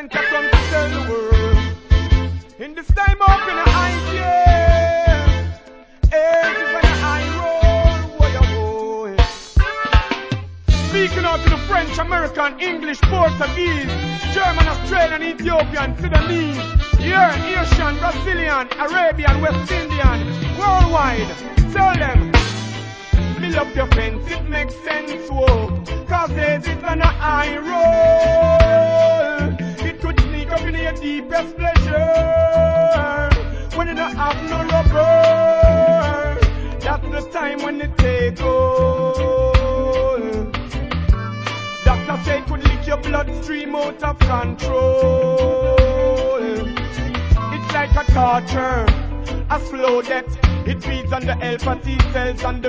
French I come to tell the world. In this time open the eyes, yeah. Earth is on a high roll, boy, oh boy. Speaking out to the French, American, English, Portuguese, German, Australian, Ethiopian, Sudanese, Asian, Brazilian, Arabian, West Indian, worldwide. Tell them, build up your fence, it makes sense, whoa. Cause there's it on a high roll. It could sneak up in your deepest pleasure. When you don't have no rubber, that's the time when they take hold. Doctor say it could leak your bloodstream out of control. It's like a torture, a slow death. It feeds on the alpha T cells and the